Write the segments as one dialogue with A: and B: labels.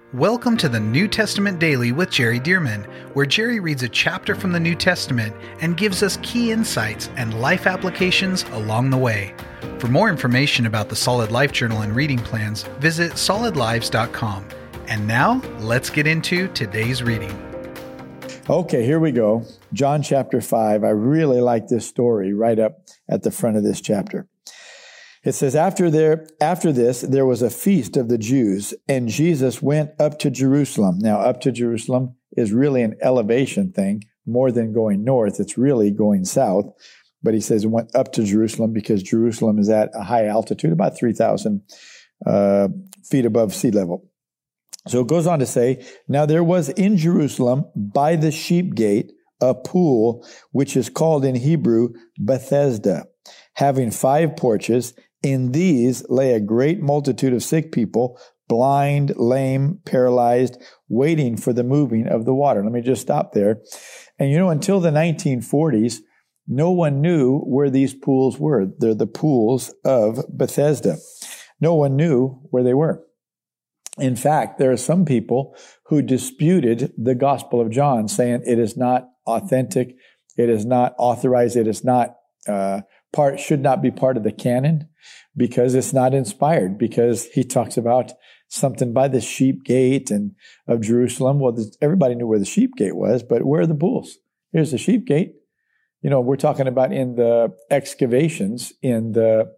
A: Welcome to the New Testament Daily with Jerry Dearman, where Jerry reads a chapter from the New Testament and gives us key insights and life applications along the way. For more information about the Solid Life Journal and reading plans, visit solidlives.com. And now, let's get into today's reading.
B: Okay, here we go. John chapter 5. I really like this story right up at the front of this chapter. It says, after this, there was a feast of the Jews, and Jesus went up to Jerusalem. Now, up to Jerusalem is really an elevation thing, more than going north. It's really going south. But he says it went up to Jerusalem because Jerusalem is at a high altitude, about 3,000 feet above sea level. So it goes on to say, now there was in Jerusalem by the sheep gate a pool, which is called in Hebrew Bethesda, having 5 porches. In these lay a great multitude of sick people, blind, lame, paralyzed, waiting for the moving of the water. Let me just stop there. And until the 1940s, no one knew where these pools were. They're the pools of Bethesda. No one knew where they were. In fact, there are some people who disputed the Gospel of John, saying it is not authentic, it is not authorized, it is not should not be part of the canon because it's not inspired, because he talks about something by the sheep gate and of Jerusalem. Well, everybody knew where the sheep gate was, but where are the pools? Here's the sheep gate. We're talking about in the excavations in the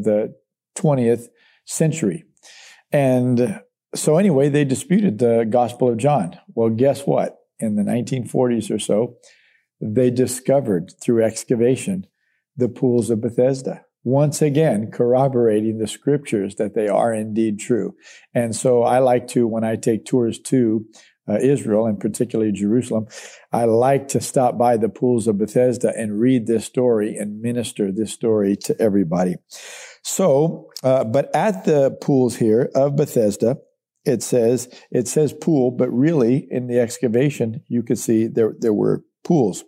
B: 20th century. And so anyway, they disputed the Gospel of John. Well, guess what? In the 1940s or so, they discovered through excavation the pools of Bethesda, once again corroborating the scriptures that they are indeed true. And so I like to, when I take tours to Israel, and particularly Jerusalem, I like to stop by the pools of Bethesda and read this story and minister this story to everybody. So, but at the pools here of Bethesda, it says pool, but really in the excavation, you could see there were pools.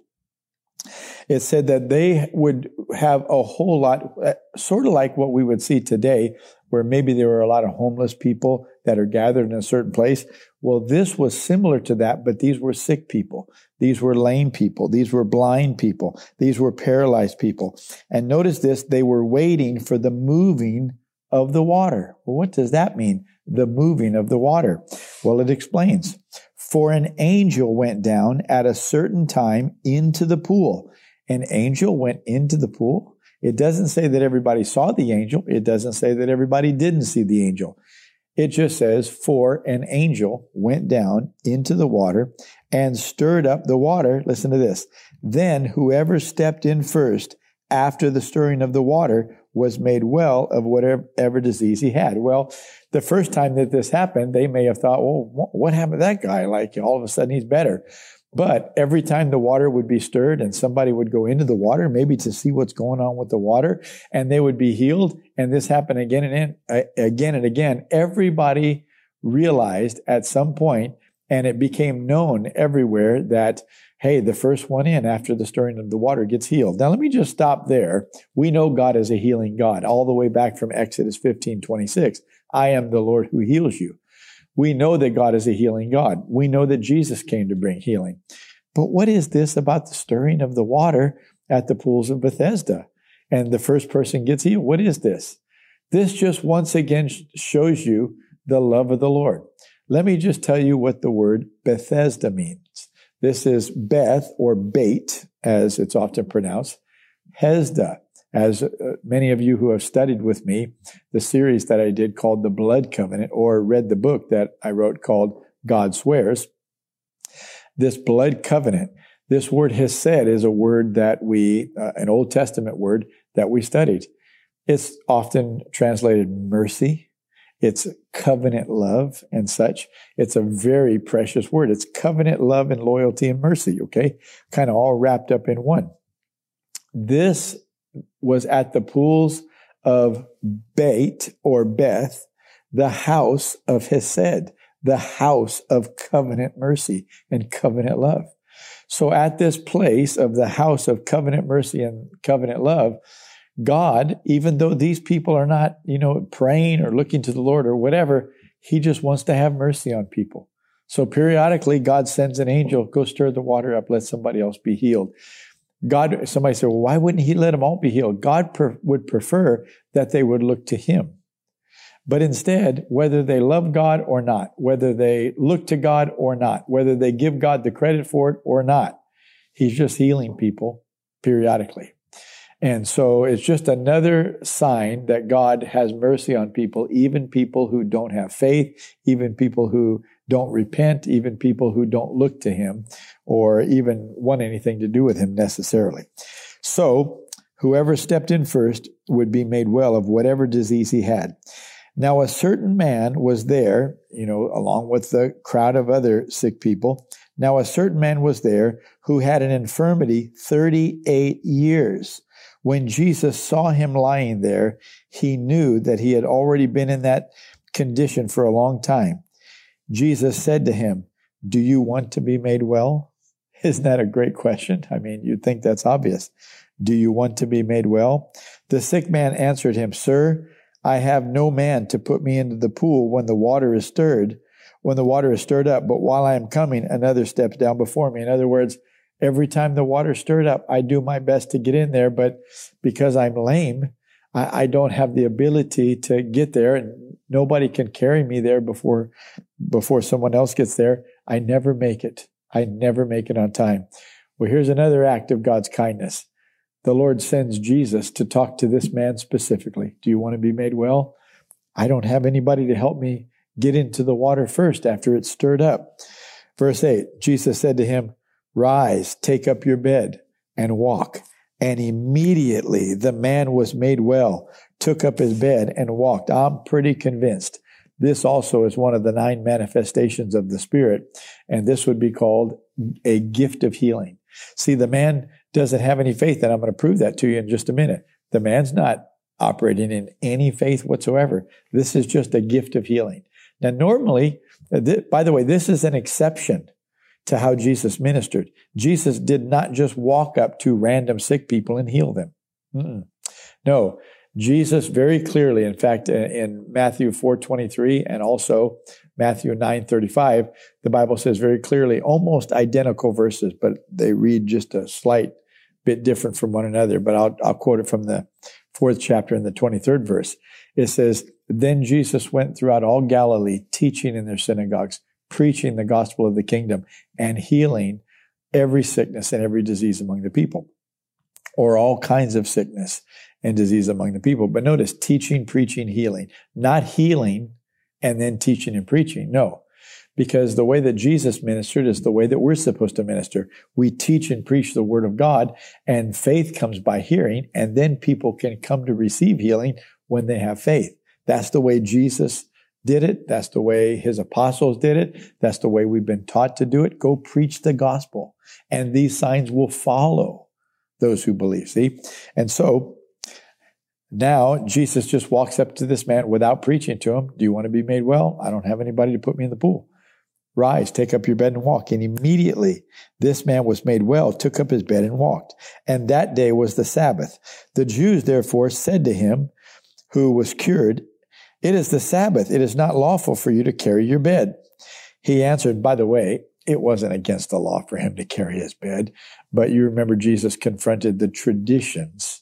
B: It said that they would have a whole lot, sort of like what we would see today, where maybe there were a lot of homeless people that are gathered in a certain place. Well, this was similar to that, but these were sick people. These were lame people. These were blind people. These were paralyzed people. And notice this, they were waiting for the moving of the water. Well, what does that mean? The moving of the water. Well, it explains. For an angel went down at a certain time into the pool. An angel went into the pool. It doesn't say that everybody saw the angel. It doesn't say that everybody didn't see the angel. It just says, for an angel went down into the water and stirred up the water. Listen to this. Then whoever stepped in first after the stirring of the water was made well of whatever disease he had. Well, the first time that this happened, they may have thought, well, what happened to that guy? Like all of a sudden he's better. But every time the water would be stirred and somebody would go into the water, maybe to see what's going on with the water, and they would be healed. And this happened again and again. Everybody realized at some point, and it became known everywhere that, hey, the first one in after the stirring of the water gets healed. Now, let me just stop there. We know God is a healing God, all the way back from Exodus 15:26. I am the Lord who heals you. We know that God is a healing God. We know that Jesus came to bring healing. But what is this about the stirring of the water at the pools of Bethesda? And the first person gets healed. What is this? This just once again shows you the love of the Lord. Let me just tell you what the word Bethesda means. This is Beth, or Beit, as it's often pronounced, Hesda. As many of you who have studied with me, the series that I did called The Blood Covenant, or read the book that I wrote called God Swears, this blood covenant, this word hesed is a word that an Old Testament word that we studied. It's often translated mercy. It's covenant love and such. It's a very precious word. It's covenant love and loyalty and mercy, okay? Kind of all wrapped up in one. This was at the pools of Beit, or Beth, the house of Hesed, the house of covenant mercy and covenant love. So at this place of the house of covenant mercy and covenant love, God, even though these people are not, praying or looking to the Lord or whatever, He just wants to have mercy on people. So periodically, God sends an angel, go stir the water up, let somebody else be healed. Somebody said, well, why wouldn't he let them all be healed? God would prefer that they would look to him. But instead, whether they love God or not, whether they look to God or not, whether they give God the credit for it or not, he's just healing people periodically. And so it's just another sign that God has mercy on people, even people who don't have faith, even people who don't repent, even people who don't look to him or even want anything to do with him necessarily. So whoever stepped in first would be made well of whatever disease he had. Now, a certain man was there, along with the crowd of other sick people. Now, a certain man was there who had an infirmity 38 years. When Jesus saw him lying there, he knew that he had already been in that condition for a long time. Jesus said to him, "Do you want to be made well?" Isn't that a great question? I mean, you'd think that's obvious. Do you want to be made well? The sick man answered him, "Sir, I have no man to put me into the pool when the water is stirred up, but while I am coming, another steps down before me." In other words, every time the water stirred up, I do my best to get in there, but because I'm lame, I don't have the ability to get there, and nobody can carry me there before someone else gets there. I never make it. I never make it on time. Well, here's another act of God's kindness. The Lord sends Jesus to talk to this man specifically. Do you want to be made well? I don't have anybody to help me get into the water first after it's stirred up. Verse 8, Jesus said to him, "Rise, take up your bed and walk." And immediately the man was made well, took up his bed and walked. I'm pretty convinced this also is one of the 9 manifestations of the Spirit, and this would be called a gift of healing. See, the man doesn't have any faith, and I'm going to prove that to you in just a minute. The man's not operating in any faith whatsoever. This is just a gift of healing. Now, normally, by the way, this is an exception to how Jesus ministered. Jesus did not just walk up to random sick people and heal them. No, Jesus very clearly, in fact, in Matthew 4:23 and also Matthew 9:35, the Bible says very clearly, almost identical verses, but they read just a slight bit different from one another. But I'll quote it from the 4th chapter in the 23rd verse. It says, "Then Jesus went throughout all Galilee, teaching in their synagogues, preaching the gospel of the kingdom, and healing every sickness and every disease among the people," or all kinds of sickness and disease among the people. But notice, teaching, preaching, healing. Not healing and then teaching and preaching. No, because the way that Jesus ministered is the way that we're supposed to minister. We teach and preach the word of God, and faith comes by hearing, and then people can come to receive healing when they have faith. That's the way Jesus did it. That's the way his apostles did it. That's the way we've been taught to do it. Go preach the gospel, and these signs will follow those who believe. See? And so now Jesus just walks up to this man without preaching to him. "Do you want to be made well? I don't have anybody to put me in the pool. Rise, take up your bed and walk." And immediately this man was made well, took up his bed and walked. And that day was the Sabbath. The Jews therefore said to him who was cured, "It is the Sabbath. It is not lawful for you to carry your bed." He answered, by the way, it wasn't against the law for him to carry his bed, but you remember Jesus confronted the traditions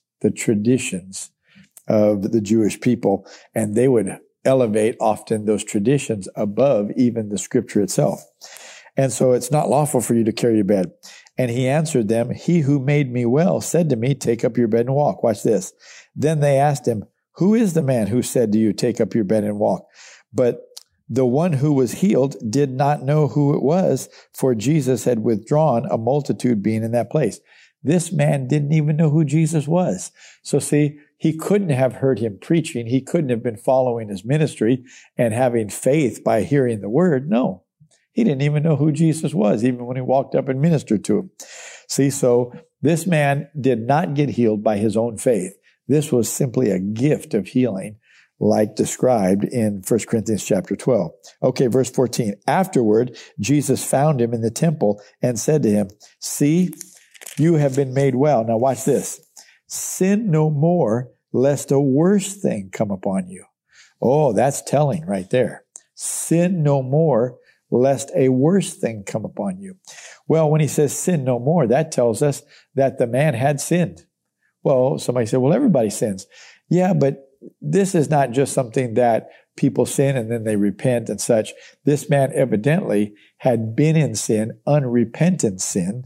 B: of the Jewish people, and they would elevate often those traditions above even the scripture itself. And so it's not lawful for you to carry your bed. And he answered them, "He who made me well said to me, 'Take up your bed and walk.'" Watch this. Then they asked him, "Who is the man who said to you, 'Take up your bed and walk'?" But the one who was healed did not know who it was, for Jesus had withdrawn, a multitude being in that place. This man didn't even know who Jesus was. So see, he couldn't have heard him preaching. He couldn't have been following his ministry and having faith by hearing the word. No, he didn't even know who Jesus was, even when he walked up and ministered to him. See, so this man did not get healed by his own faith. This was simply a gift of healing, like described in 1 Corinthians chapter 12. Okay, verse 14. Afterward, Jesus found him in the temple and said to him, "See, you have been made well." Now watch this. "Sin no more, lest a worse thing come upon you." Oh, that's telling right there. sin no more, lest a worse thing come upon you. Well, when he says sin no more, that tells us that the man had sinned. Well, somebody said, well, everybody sins. Yeah, but this is not just something that people sin and then they repent and such. This man evidently had been in sin, unrepentant sin.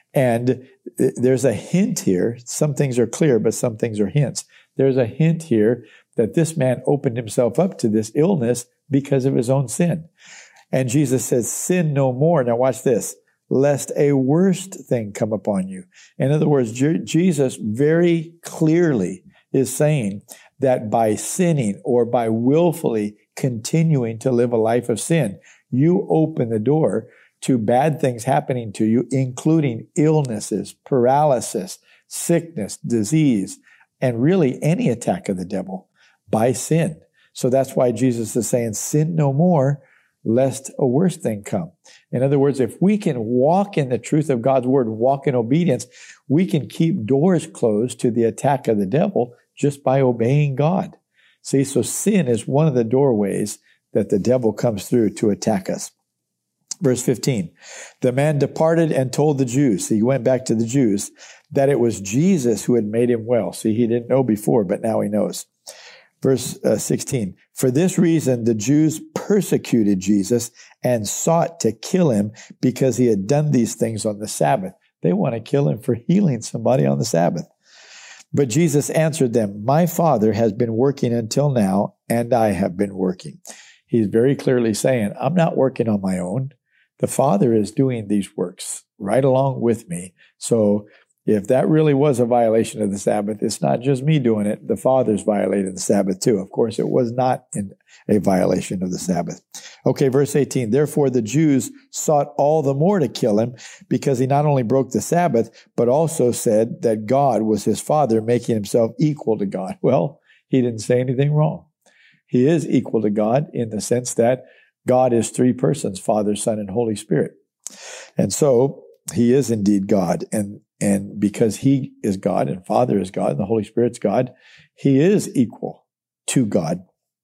B: And there's a hint here. Some things are clear, but some things are hints. There's a hint here that this man opened himself up to this illness because of his own sin. And Jesus says, sin no more. Now watch this. Lest a worst thing come upon you. In other words, Jesus very clearly is saying that by sinning or by willfully continuing to live a life of sin, you open the door to bad things happening to you, including illnesses, paralysis, sickness, disease, and really any attack of the devil by sin. So that's why Jesus is saying, sin no more, lest a worse thing come. In other words, if we can walk in the truth of God's word, walk in obedience, we can keep doors closed to the attack of the devil just by obeying God. See, so sin is one of the doorways that the devil comes through to attack us. Verse 15, the man departed and told the Jews, see, he went back to the Jews, that it was Jesus who had made him well. See, he didn't know before, but now he knows. Verse 16, for this reason, the Jews persecuted Jesus and sought to kill him because he had done these things on the Sabbath. They want to kill him for healing somebody on the Sabbath. But Jesus answered them, my Father has been working until now, and I have been working. He's very clearly saying, I'm not working on my own. The Father is doing these works right along with me. So if that really was a violation of the Sabbath, it's not just me doing it. The Father's violated the Sabbath too. Of course, it was not a violation of the Sabbath. Okay, verse 18. Therefore, the Jews sought all the more to kill him because he not only broke the Sabbath, but also said that God was his Father, making himself equal to God. Well, he didn't say anything wrong. He is equal to God in the sense that God is three persons, Father, Son, and Holy Spirit. And so he is indeed God. And because he is God and Father is God and the Holy Spirit's God, he is equal to God,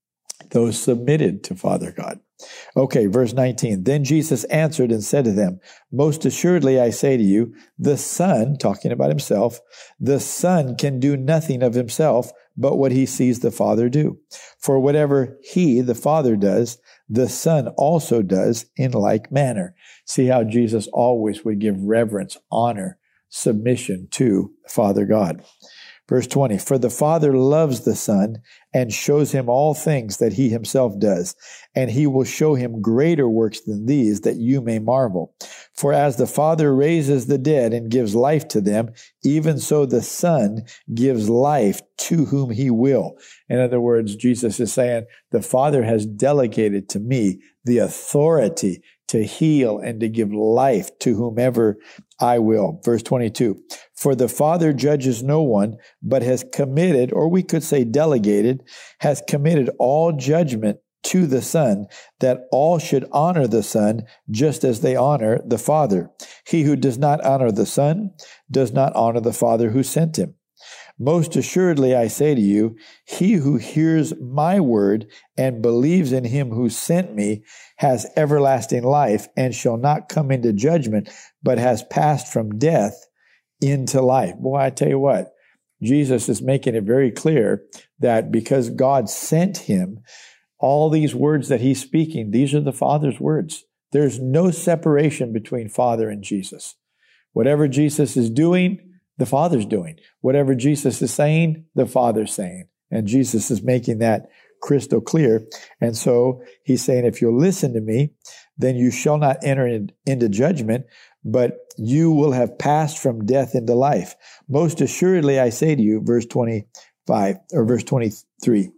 B: those submitted to Father God. Okay, verse 19. Then Jesus answered and said to them, most assuredly I say to you, the Son, talking about himself, the Son can do nothing of himself but what he sees the Father do. For whatever he, the Father, does, the Son also does in like manner. See how Jesus always would give reverence, honor, submission to Father God. Verse 20, for the Father loves the Son and shows him all things that he himself does, and he will show him greater works than these, that you may marvel. For as the Father raises the dead and gives life to them, even so the Son gives life to whom he will. In other words, Jesus is saying, the Father has delegated to me the authority to heal and to give life to whomever I will. Verse 22, for the Father judges no one, but has committed, or we could say delegated, has committed all judgment to the Son, that all should honor the Son just as they honor the Father. He who does not honor the Son does not honor the Father who sent him. Most assuredly, I say to you, he who hears my word and believes in him who sent me has everlasting life and shall not come into judgment, but has passed from death into life. Boy, I tell you what, Jesus is making it very clear that because God sent him, all these words that he's speaking, these are the Father's words. There's no separation between Father and Jesus. Whatever Jesus is doing, the Father's doing. Whatever Jesus is saying, the Father's saying. And Jesus is making that crystal clear. And so he's saying, if you'll listen to me, then you shall not enter into judgment, but you will have passed from death into life. Most assuredly, I say to you, verse 25, or verse 23,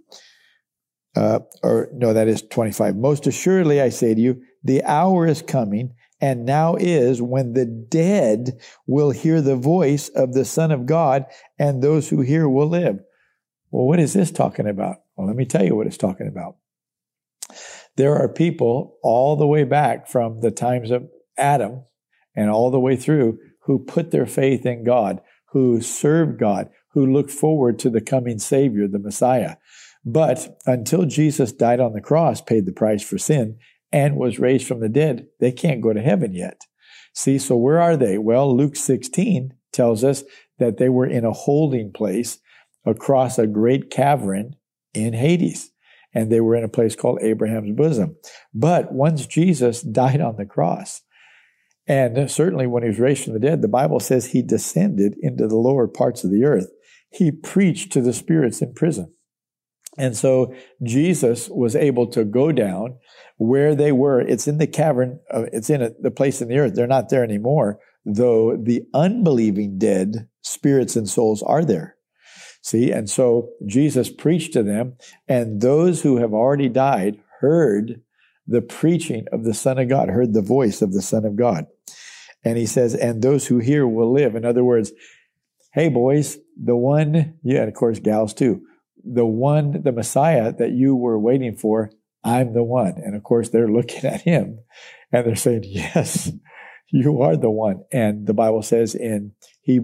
B: that is 25. Most assuredly, I say to you, the hour is coming, and now is, when the dead will hear the voice of the Son of God, and those who hear will live. Well, what is this talking about? Well, let me tell you what it's talking about. There are people all the way back from the times of Adam and all the way through who put their faith in God, who served God, who looked forward to the coming Savior, the Messiah. But until Jesus died on the cross, paid the price for sin, and was raised from the dead, they can't go to heaven yet. See, so where are they? Well, Luke 16 tells us that they were in a holding place across a great cavern in Hades. And they were in a place called Abraham's bosom. But once Jesus died on the cross, and certainly when he was raised from the dead, the Bible says he descended into the lower parts of the earth. He preached to the spirits in prison. And so Jesus was able to go down where they were. It's in the cavern. It's in the place in the earth. They're not there anymore, though the unbelieving dead spirits and souls are there. See, and so Jesus preached to them, and those who have already died heard the preaching of the Son of God, heard the voice of the Son of God. And he says, and those who hear will live. In other words, hey, boys, the one, yeah, and of course, gals too, the Messiah that you were waiting for, I'm the one. And of course, they're looking at him and they're saying, yes, you are the one. And the Bible says in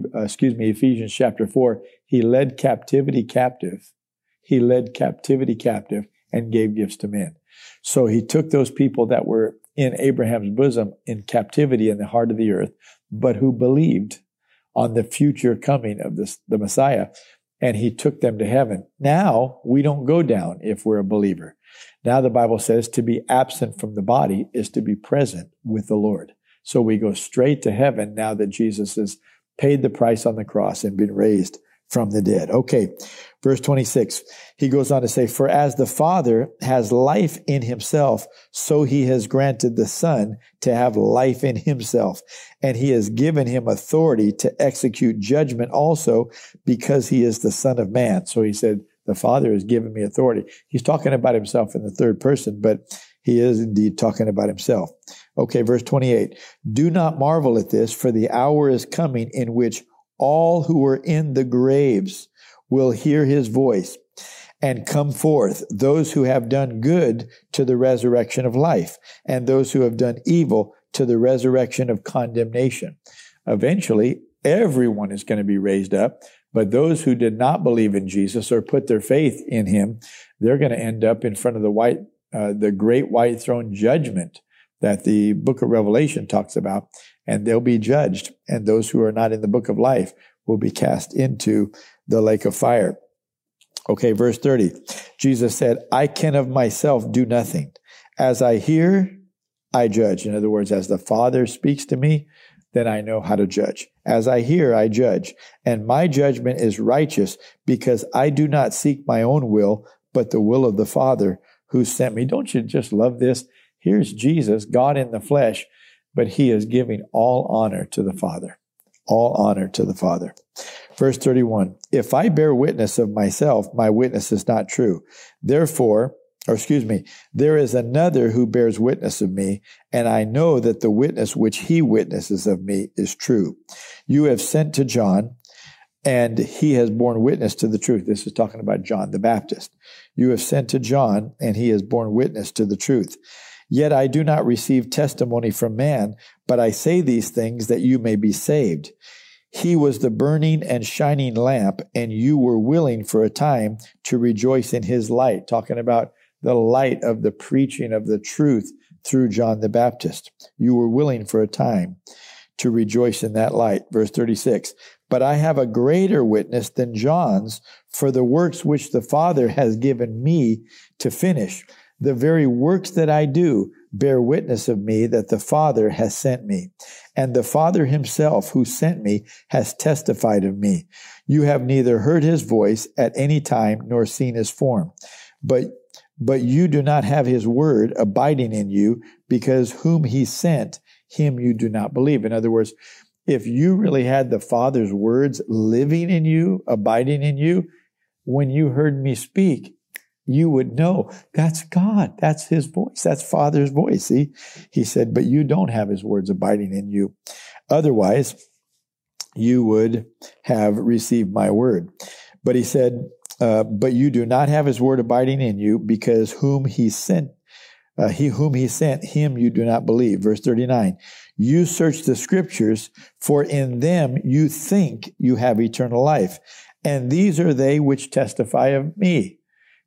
B: Ephesians chapter 4, he led captivity captive. He led captivity captive and gave gifts to men. So he took those people that were in Abraham's bosom in captivity in the heart of the earth, but who believed on the future coming of the Messiah, and he took them to heaven. Now we don't go down if we're a believer. Now the Bible says to be absent from the body is to be present with the Lord. So we go straight to heaven now that Jesus has paid the price on the cross and been raised from the dead. Okay, verse 26, he goes on to say, for as the Father has life in himself, so he has granted the Son to have life in himself. And he has given him authority to execute judgment also because he is the Son of Man. So he said, the Father has given me authority. He's talking about himself in the third person, but he is indeed talking about himself. Okay, verse 28, do not marvel at this, for the hour is coming in which all who are in the graves will hear his voice and come forth, those who have done good to the resurrection of life, and those who have done evil to the resurrection of condemnation. Eventually, everyone is going to be raised up, but those who did not believe in Jesus or put their faith in him, they're going to end up in front of the great white throne judgment that the book of Revelation talks about, and they'll be judged. And those who are not in the book of life will be cast into the lake of fire. Okay, verse 30. Jesus said, I can of myself do nothing. As I hear, I judge. In other words, as the Father speaks to me, then I know how to judge. As I hear, I judge. And my judgment is righteous because I do not seek my own will, but the will of the Father who sent me. Don't you just love this? Here's Jesus, God in the flesh, but he is giving all honor to the Father. All honor to the Father. Verse 31, if I bear witness of myself, my witness is not true. There is another who bears witness of me, and I know that the witness which he witnesses of me is true. You have sent to John, and he has borne witness to the truth. This is talking about John the Baptist. You have sent to John, and he has borne witness to the truth. Yet I do not receive testimony from man, but I say these things that you may be saved. He was the burning and shining lamp, and you were willing for a time to rejoice in his light. Talking about the light of the preaching of the truth through John the Baptist. You were willing for a time to rejoice in that light. Verse 36, but I have a greater witness than John's, for the works which the Father has given me to finish. The very works that I do bear witness of me that the Father has sent me. And the Father himself who sent me has testified of me. You have neither heard his voice at any time nor seen his form. But you do not have his word abiding in you, because whom he sent, him you do not believe. In other words, if you really had the Father's words living in you, abiding in you, when you heard me speak, you would know that's God. That's his voice. That's Father's voice. See, he said, but you don't have his words abiding in you. Otherwise, you would have received my word. But he said, but you do not have his word abiding in you, because whom he sent, him you do not believe. Verse 39, you search the scriptures, for in them you think you have eternal life. And these are they which testify of me.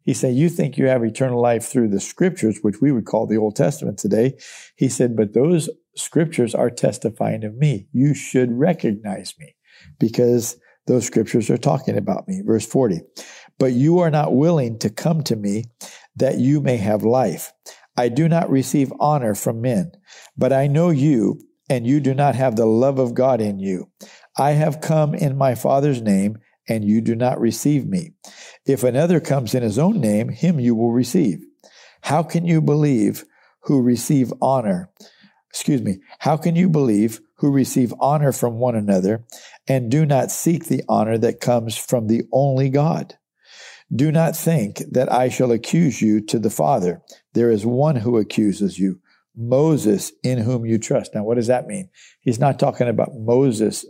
B: He said, you think you have eternal life through the scriptures, which we would call the Old Testament today. He said, but those scriptures are testifying of me. You should recognize me because those scriptures are talking about me. Verse 40, but you are not willing to come to me that you may have life. I do not receive honor from men, but I know you, and you do not have the love of God in you. I have come in my Father's name, and you do not receive me. If another comes in his own name, him you will receive. How can you believe who receive honor? How can you believe who receive honor from one another and do not seek the honor that comes from the only God? Do not think that I shall accuse you to the Father. There is one who accuses you, Moses, in whom you trust. Now, what does that mean? He's not talking about Moses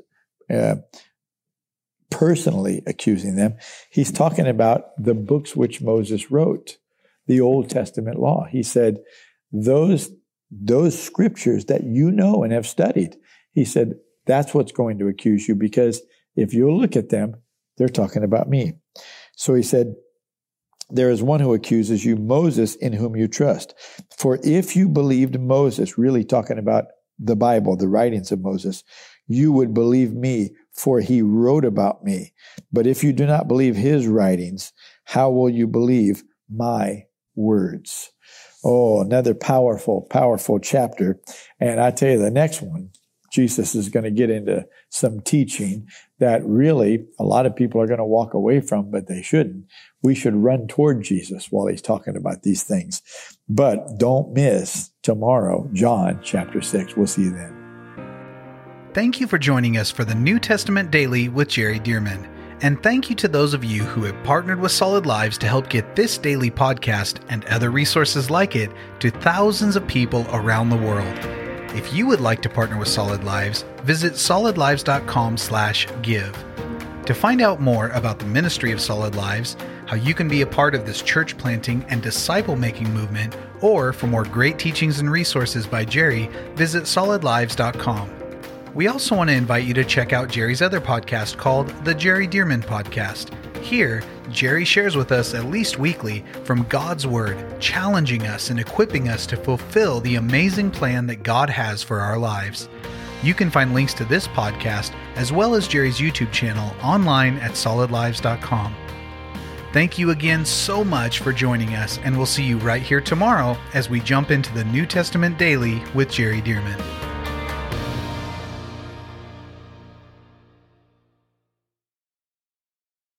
B: personally accusing them. He's talking about the books which Moses wrote, the Old Testament law. He said, those scriptures that you know and have studied, he said, that's what's going to accuse you, because if you look at them, they're talking about me. So he said, there is one who accuses you, Moses, in whom you trust. For if you believed Moses, really talking about the Bible, the writings of Moses, you would believe me, for he wrote about me. But if you do not believe his writings, how will you believe my words? Oh, another powerful, powerful chapter. And I tell you, the next one, Jesus is going to get into some teaching that really a lot of people are going to walk away from, but they shouldn't. We should run toward Jesus while he's talking about these things. But don't miss tomorrow, John chapter 6. We'll see you then.
A: Thank you for joining us for the New Testament Daily with Jerry Dirmann. And thank you to those of you who have partnered with Solid Lives to help get this daily podcast and other resources like it to thousands of people around the world. If you would like to partner with Solid Lives, visit solidlives.com/give. To find out more about the ministry of Solid Lives, how you can be a part of this church planting and disciple-making movement, or for more great teachings and resources by Jerry, visit solidlives.com. We also want to invite you to check out Jerry's other podcast called The Jerry Dirmann Podcast. Here, Jerry shares with us at least weekly from God's Word, challenging us and equipping us to fulfill the amazing plan that God has for our lives. You can find links to this podcast as well as Jerry's YouTube channel online at solidlives.com. Thank you again so much for joining us, and we'll see you right here tomorrow as we jump into the New Testament Daily with Jerry Dirmann.